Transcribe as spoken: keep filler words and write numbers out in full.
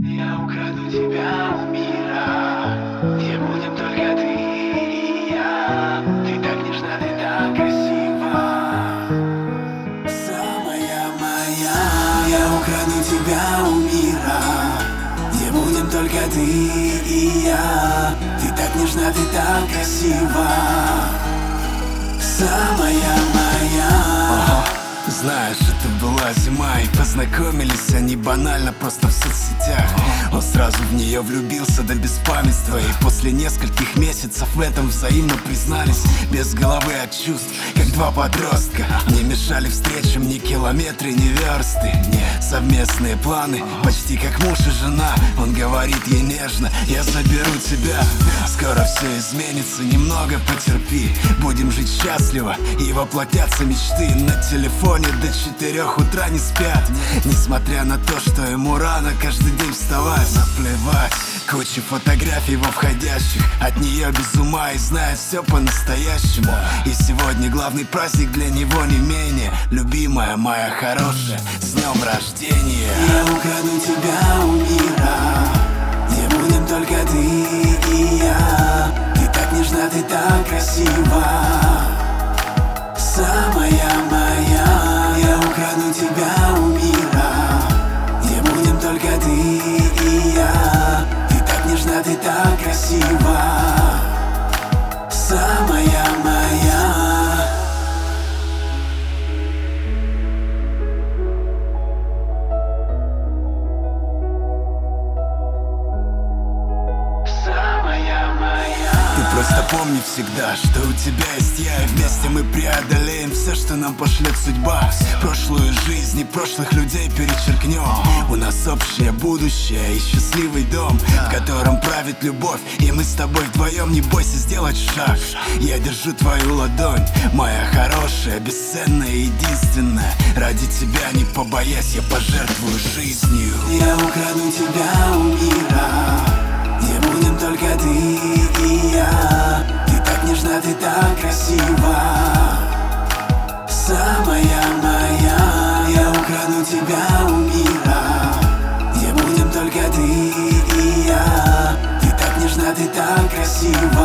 Я украду тебя у мира, где будем только ты и я. Ты так нежна, ты так красива, самая моя. Я украду тебя у мира, где будем только ты и я. Ты так нежна, ты так красива, самая моя. Знаешь, это была зима, и познакомились они банально просто в соцсетях. Он сразу в нее влюбился до беспамятства, и после нескольких месяцев в этом взаимно признались. Без головы от чувств, как два подростка. Не мешали встречам ни километры, ни версты. Совместные планы, почти как муж и жена. Он говорит ей нежно: я заберу тебя. Скоро все изменится, немного потерпи. Будем жить счастливо, и воплотятся мечты. На телефоне до четырех утра не спят, несмотря на то, что ему рано каждый день вставать. Наплевать, куча фотографий во входящих. От нее без ума и знает все по-настоящему. И сегодня главный праздник для него не менее. Любимая моя хорошая, с днем рождения. Я украду тебя у мира, где будем только ты и я. Ты так нежна, ты так красива, самая моя. Я украду тебя у мира, где будем только ты и я. Ты так нежна, ты так красива, самая моя. Просто помни всегда, что у тебя есть я, и вместе мы преодолеем все, что нам пошлет судьба. Прошлую жизнь и прошлых людей перечеркнем. У нас общее будущее и счастливый дом, в котором правит любовь, и мы с тобой вдвоем. Не бойся сделать шаг, я держу твою ладонь, моя хорошая, бесценная и единственная. Ради тебя, не побоясь, я пожертвую жизнью. Я украду тебя у мира, где будем только ты и я. Ты так нежна, ты так красива, самая моя. Я украду тебя у мира, где будем только ты и я. Ты так нежна, ты так красива,